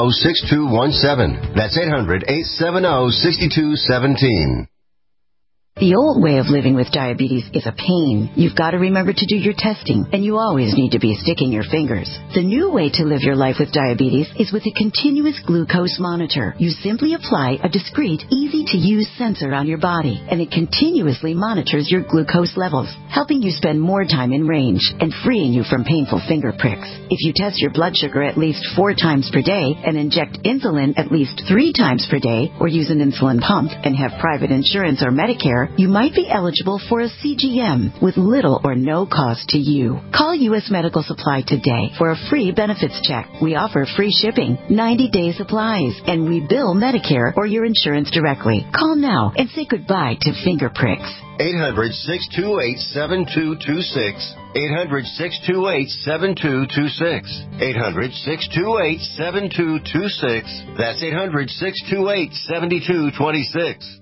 800-870-6217. That's 800-870-6217.
The old way of living with diabetes is a pain. You've got to remember to do your testing, and you always need to be sticking your fingers. The new way to live your life with diabetes is with a continuous glucose monitor. You simply apply a discreet, easy-to-use sensor on your body, and it continuously monitors your glucose levels, helping you spend more time in range and freeing you from painful finger pricks. If you test your blood sugar at least 4 times per day and inject insulin at least 3 times per day, or use an insulin pump and have private insurance or Medicare, you might be eligible for a CGM with little or no cost to you. Call U.S. Medical Supply today for a free benefits check. We offer free shipping, 90-day supplies, and we bill Medicare or your insurance directly. Call now and say goodbye to finger pricks.
800-628-7226. 800-628-7226. 800-628-7226. That's 800-628-7226.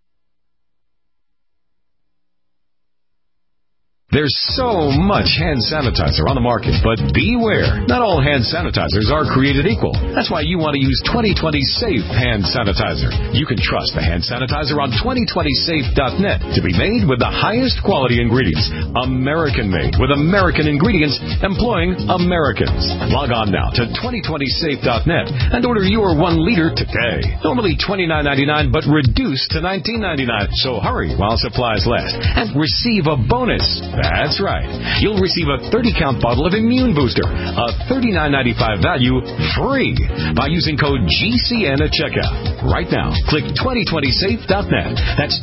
There's so much hand sanitizer on the market, but beware. Not all hand sanitizers are created equal. That's why you want to use 2020 Safe Hand Sanitizer. You can trust the hand sanitizer on 2020safe.net to be made with the highest quality ingredients. American-made with American ingredients employing Americans. Log on now to 2020safe.net and order your 1 liter today. Normally $29.99, but reduced to $19.99. So hurry while supplies last and receive a bonus. That's right. You'll receive a 30-count bottle of Immune Booster, a $39.95 value, free by using code GCN at checkout. Right now, click 2020safe.net. That's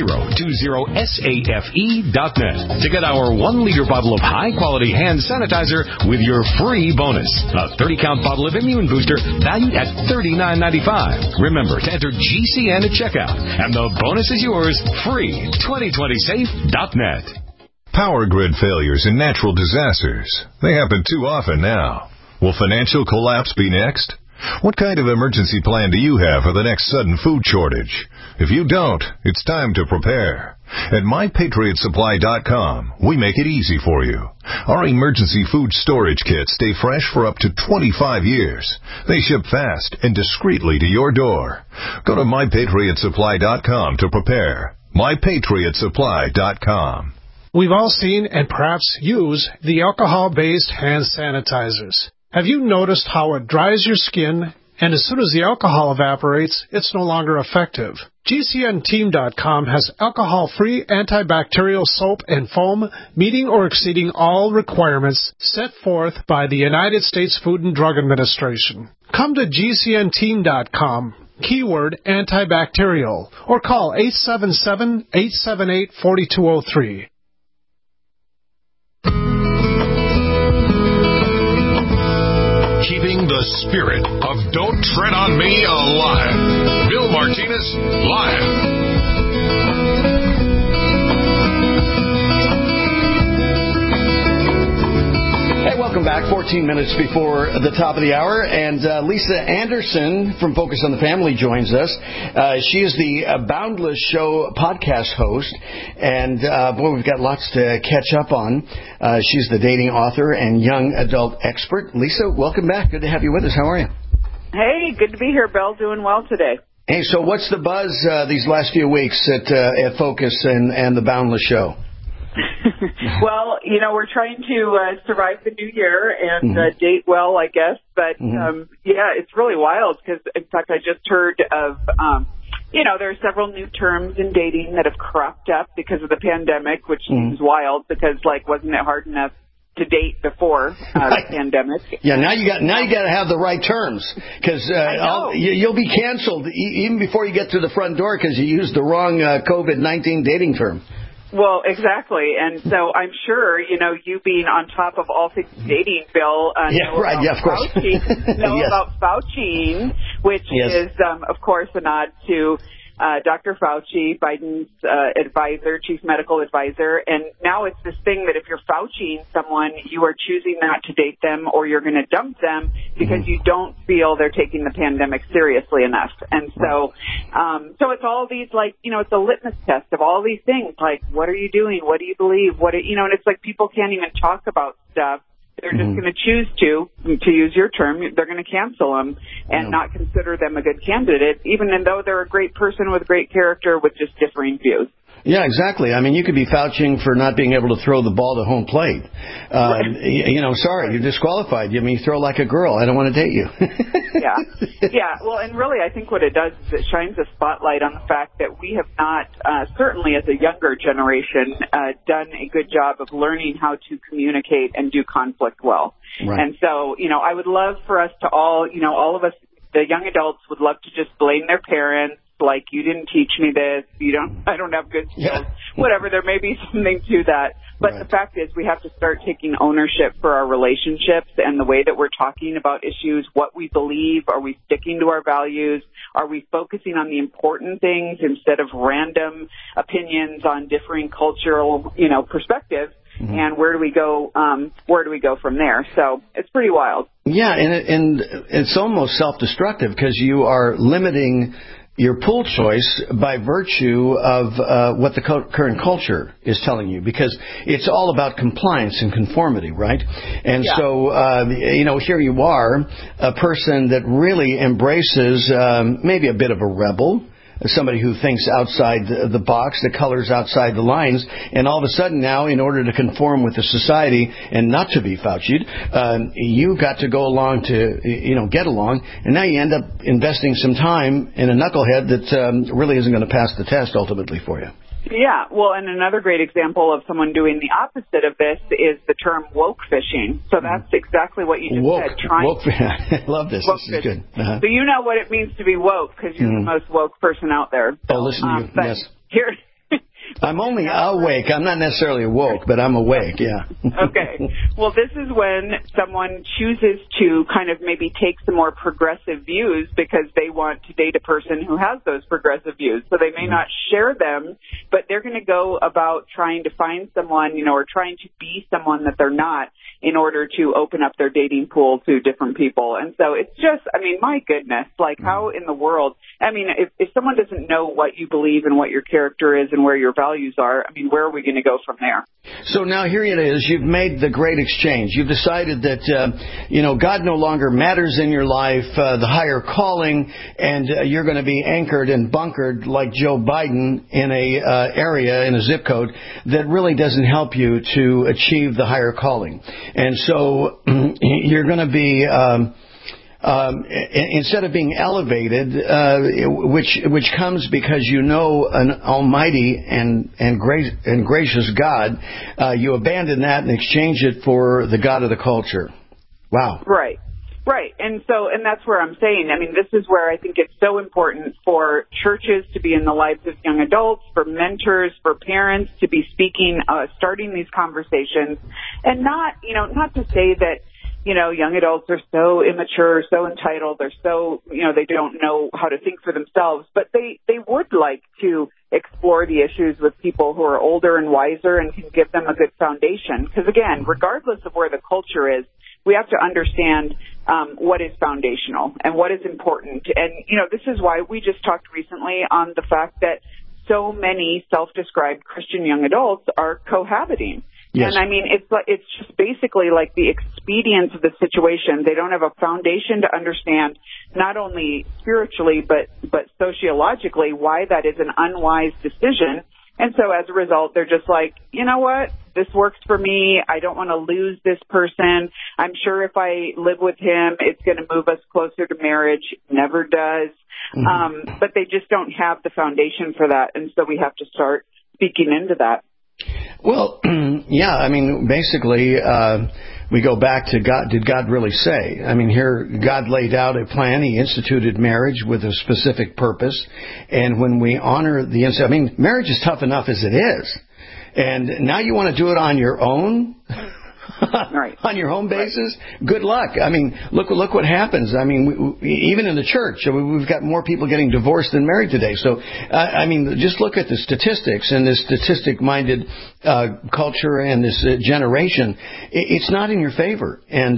2020safe.net to get our 1-liter bottle of high-quality hand sanitizer with your free bonus. A 30-count bottle of Immune Booster valued at $39.95. Remember to enter GCN at checkout, and the bonus is yours free. 2020safe.net.
Power grid failures and natural disasters. They happen too often now. Will financial collapse be next? What kind of emergency plan do you have for the next sudden food shortage? If you don't, it's time to prepare. At MyPatriotSupply.com, we make it easy for you. Our emergency food storage kits stay fresh for up to 25 years. They ship fast and discreetly to your door. Go to MyPatriotSupply.com to prepare. MyPatriotSupply.com.
We've all seen and perhaps use the alcohol-based hand sanitizers. Have you noticed how it dries your skin, and as soon as the alcohol evaporates, it's no longer effective? GCNteam.com has alcohol-free antibacterial soap and foam meeting or exceeding all requirements set forth by the United States Food and Drug Administration. Come to GCNteam.com. Keyword antibacterial, or call 877-878-4203.
Keeping the spirit of Don't Tread on Me alive. Bill Martinez, live.
Hey, welcome back. 14 minutes before the top of the hour, and Lisa Anderson from Focus on the Family joins us. She is the Boundless Show podcast host, and boy, we've got lots to catch up on. She's the dating author and young adult expert. Lisa, welcome back. Good to have you with us. How are you?
Hey, good to be here, Bill. Doing well today.
Hey, so what's the buzz these last few weeks at Focus and the Boundless Show?
Well, you know, we're trying to survive the new year and date well, I guess. But, yeah, it's really wild because, in fact, I just heard of, you know, there are several new terms in dating that have cropped up because of the pandemic, which seems wild because, like, wasn't it hard enough to date before the pandemic?
Yeah, now you got to have the right terms because you'll be canceled even before you get to the front door because you used the wrong COVID-19 dating term.
Well, exactly. And so I'm sure, you know, you being on top of all things dating, Bill,
of course.
About Fauci, which is, of course, a nod to Dr. Fauci, Biden's advisor, chief medical advisor. And now it's this thing that if you're Fauciing someone, you are choosing not to date them or you're going to dump them because you don't feel they're taking the pandemic seriously enough. And so, so it's all these, like, you know, it's a litmus test of all these things, like, what are you doing? What do you believe? You know, and it's like people can't even talk about stuff. They're just going to choose to use your term, they're going to cancel them and not consider them a good candidate, even though they're a great person with great character with just differing views.
Yeah, exactly. I mean, you could be vouching for not being able to throw the ball to home plate. Sorry, you're disqualified. I mean, you throw like a girl. I don't want to date you.
Yeah. Well, and really, I think what it does is it shines a spotlight on the fact that we have not, certainly as a younger generation, done a good job of learning how to communicate and do conflict well. Right. And so, I would love for us to all of us, the young adults, would love to just blame their parents. Like, you didn't teach me this, I don't have good skills, whatever, there may be something to that. But the fact is, we have to start taking ownership for our relationships and the way that we're talking about issues, what we believe. Are we sticking to our values? Are we focusing on the important things instead of random opinions on differing cultural, perspectives? Mm-hmm. And where do we go from there? So it's pretty wild.
Yeah, and it's almost self-destructive because you are limiting your pool choice by virtue of what the current culture is telling you, because it's all about compliance and conformity, right? And so, here you are, a person that really embraces maybe a bit of a rebel, somebody who thinks outside the box, that colors outside the lines, and all of a sudden now, in order to conform with the society and not to be Fauci'd, you got to go along to, get along, and now you end up investing some time in a knucklehead that really isn't going to pass the test ultimately for you.
Yeah, well, and another great example of someone doing the opposite of this is the term woke fishing. So that's exactly what you just said.
I love this. This is good. Uh-huh.
So you know what it means to be woke because you're the most woke person out there. So,
listen to you. Yes.
Here.
I'm only awake. I'm not necessarily woke, but I'm awake, yeah.
Okay. Well, this is when someone chooses to kind of maybe take some more progressive views because they want to date a person who has those progressive views. So they may not share them, but they're going to go about trying to find someone, or trying to be someone that they're not in order to open up their dating pool to different people. And so it's just, my goodness, like how in the world, if someone doesn't know what you believe and what your character is and where your values are, where are we going to go from there?
So now here it is. You've made the great exchange. You've decided that, God no longer matters in your life, the higher calling, and you're going to be anchored and bunkered like Joe Biden in a area, in a zip code that really doesn't help you to achieve the higher calling. And so you're going to be... instead of being elevated, which comes because you know an almighty and gracious God, you abandon that and exchange it for the God of the culture. Wow.
Right. And that's where I'm saying, this is where I think it's so important for churches to be in the lives of young adults, for mentors, for parents to be speaking, starting these conversations, and not to say that, young adults are so immature, so entitled, they're so, they don't know how to think for themselves, but they would like to explore the issues with people who are older and wiser and can give them a good foundation. Because again, regardless of where the culture is, we have to understand what is foundational and what is important. And, this is why we just talked recently on the fact that so many self-described Christian young adults are cohabiting. Yes. And it's just basically like the expedience of the situation. They don't have a foundation to understand not only spiritually but sociologically why that is an unwise decision. And so as a result, they're just like, you know what? This works for me. I don't want to lose this person. I'm sure if I live with him, it's going to move us closer to marriage. Never does. Mm-hmm. But they just don't have the foundation for that. And so we have to start speaking into that.
Well, yeah, basically, we go back to God. Did God really say? Here, God laid out a plan. He instituted marriage with a specific purpose. And when we honor the marriage is tough enough as it is. And now you want to do it on your own?
Right.
On your home basis? Right. Good luck. Look what happens. Even in the church, we've got more people getting divorced than married today. So, just look at the statistics and this statistic-minded culture and this generation. It's not in your favor.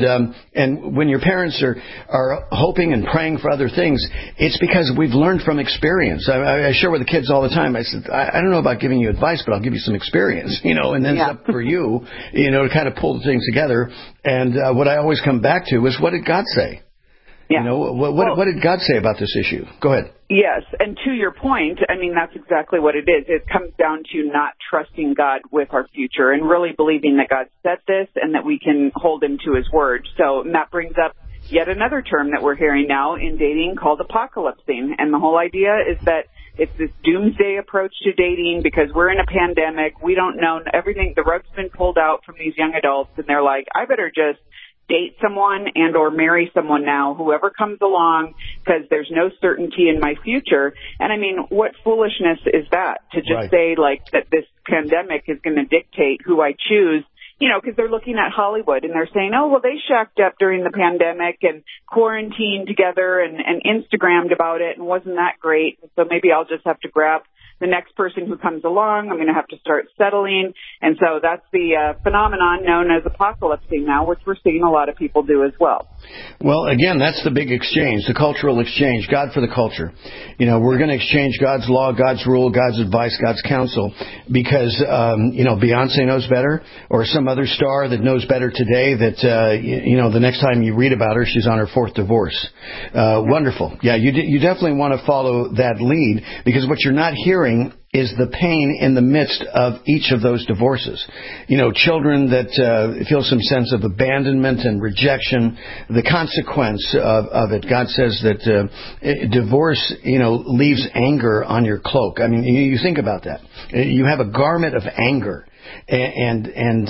And when your parents are hoping and praying for other things, it's because we've learned from experience. I share with the kids all the time. I said, I don't know about giving you advice, but I'll give you some experience, and then it's up for you, to kind of pull the things together. And what I always come back to is, what did God say?
Yeah.
You know, what did God say about this issue? Go ahead.
Yes, and to your point, I mean, that's exactly what it is. It comes down to not trusting God with our future and really believing that God said this and that we can hold him to his word. So and that brings up yet another term that we're hearing now in dating called apocalypsing. And the whole idea is that it's this doomsday approach to dating because we're in a pandemic. We don't know everything. The rug's been pulled out from these young adults, and they're like, I better just date someone and or marry someone now, whoever comes along, because there's no certainty in my future. And I mean, what foolishness is that to just say like that this pandemic is going to dictate who I choose, you know, because they're looking at Hollywood and they're saying, oh, well, they shacked up during the pandemic and quarantined together and Instagrammed about it and wasn't that great. So maybe I'll just have to grab the next person who comes along. I'm going to have to start settling. And so that's the phenomenon known as apocalypsing now, which we're seeing a lot of people do as well.
Well, again, that's the big exchange, the cultural exchange, God for the culture. You know, we're going to exchange God's law, God's rule, God's advice, God's counsel because, you know, Beyonce knows better or some other star that knows better today that, you know, the next time you read about her, she's on her fourth divorce. Wonderful. Yeah, you definitely want to follow that lead because what you're not hearing is the pain in the midst of each of those divorces. You know, children that feel some sense of abandonment and rejection, the consequence of it. God says that divorce, you know, leaves anger on your cloak. I mean, you think about that. You have a garment of anger and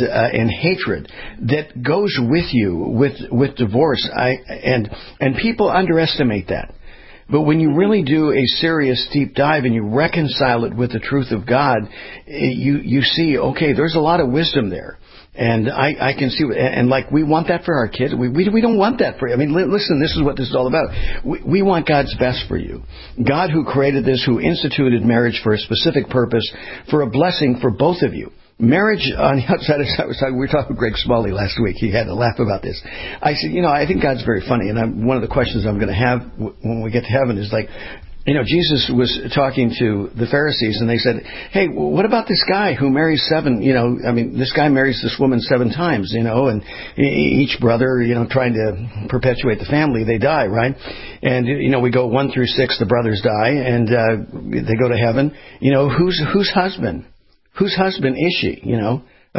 hatred that goes with you with divorce. And people underestimate that. But when you really do a serious deep dive and you reconcile it with the truth of God, you see, okay, there's a lot of wisdom there. And I can see, and like we want that for our kids. We don't want that for you. I mean, listen, this is what this is all about. We want God's best for you. God who created this, who instituted marriage for a specific purpose, for a blessing for both of you. Marriage on the outside, we were talking with Greg Smalley last week. He had a laugh about this. I said, you know, I think God's very funny. And one of the questions I'm going to have when we get to heaven is like, you know, Jesus was talking to the Pharisees and they said, hey, what about this guy who marries seven, you know, I mean, this guy marries this woman 7 times, you know, and each brother, you know, trying to perpetuate the family, they die, right? And, you know, we go 1 through 6, the brothers die and they go to heaven. You know, whose husband? Whose husband is she, you know,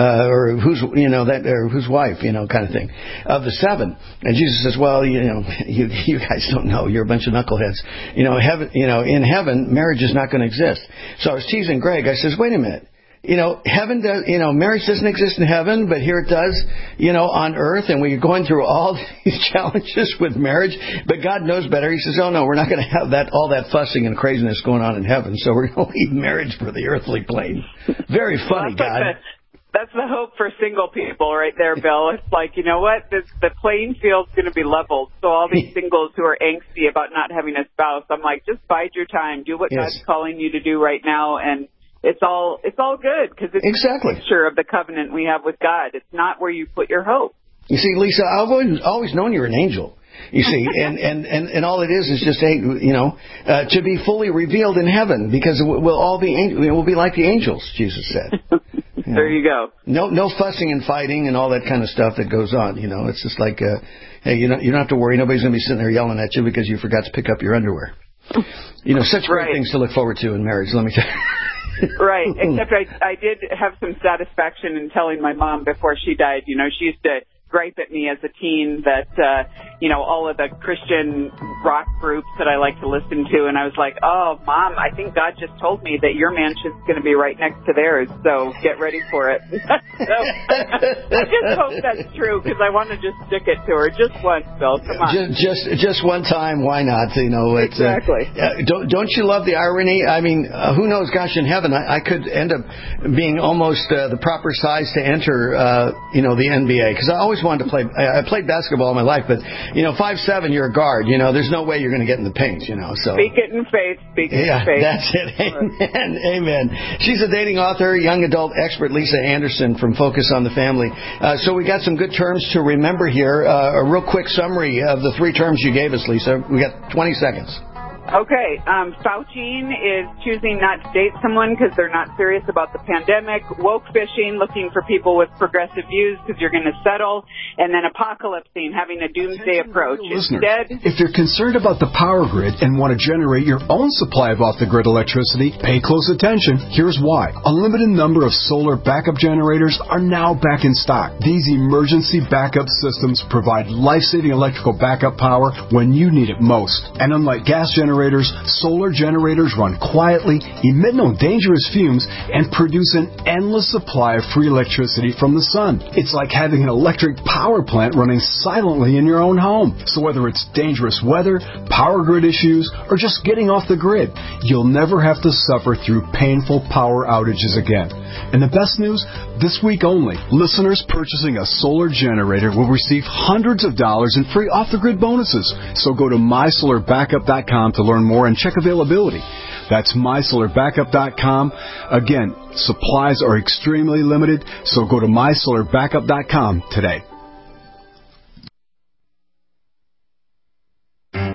or whose, you know, that, or whose wife, you know, kind of thing, of the 7. And Jesus says, well, you know, you guys don't know. You're a bunch of knuckleheads. You know, heaven, you know, in heaven, marriage is not going to exist. So I was teasing Greg. I says, wait a minute. You know, heaven does, you know, marriage doesn't exist in heaven, but here it does, you know, on earth, and we're going through all these challenges with marriage, but God knows better. He says, oh no, we're not going to have that, all that fussing and craziness going on in heaven, so we're going to leave marriage for the earthly plane. Very funny, God.
That's the hope for single people right there, Bill. It's like, you know what, the playing field's going to be leveled, so all these singles who are angsty about not having a spouse, I'm like, just bide your time, do what God's calling you to do right now, and it's all good because it's a picture of the covenant we have with God. It's not where you put your hope.
You see, Lisa, I've always known you're an angel. You see, and all it is just, you know, to be fully revealed in heaven because we'll all be we'll be like the angels, Jesus said.
There you go.
No fussing and fighting and all that kind of stuff that goes on. You know, it's just like, hey, you don't have to worry. Nobody's going to be sitting there yelling at you because you forgot to pick up your underwear. You know, such great things to look forward to in marriage. Let me tell you.
Right, except I did have some satisfaction in telling my mom before she died, you know, she used to gripe at me as a teen that, you know, all of the Christian rock groups that I like to listen to, and I was like, oh, Mom, I think God just told me that your mansion's going to be right next to theirs, so get ready for it. So I just hope that's true, because I want to just stick it to her just once, Bill, come on.
Just one time, why not, you know. It's,
exactly.
Don't you love the irony? I mean, who knows, gosh, in heaven, I could end up being almost the proper size to enter, you know, the NBA, because I always wanted to play. I played basketball all my life, but you know, 5'7", you're a guard. You know, there's no way you're going to get in the paint. You know, so
speak it in faith. Speak it in faith.
That's it. Amen. Amen. She's a dating author, young adult expert, Lisa Anderson from Focus on the Family. So we got some good terms to remember here. A real quick summary of the 3 terms you gave us, Lisa. We got 20 seconds.
Okay, Fauci is choosing not to date someone because they're not serious about the pandemic. Woke fishing, looking for people with progressive views because you're going to settle. And then apocalypsing, having a doomsday approach.
Instead, if you're concerned about the power grid and want to generate your own supply of off-the-grid electricity, pay close attention. Here's why. A limited number of solar backup generators are now back in stock. These emergency backup systems provide life-saving electrical backup power when you need it most. And unlike gas generators, solar generators run quietly, emit no dangerous fumes, and produce an endless supply of free electricity from the sun. It's like having an electric power plant running silently in your own home. So whether it's dangerous weather, power grid issues, or just getting off the grid, you'll never have to suffer through painful power outages again. And the best news, this week only, listeners purchasing a solar generator will receive hundreds of dollars in free off-the-grid bonuses. So go to mysolarbackup.com to learn more and check availability. That's mysolarbackup.com. Again, supplies are extremely limited, so go to mysolarbackup.com today.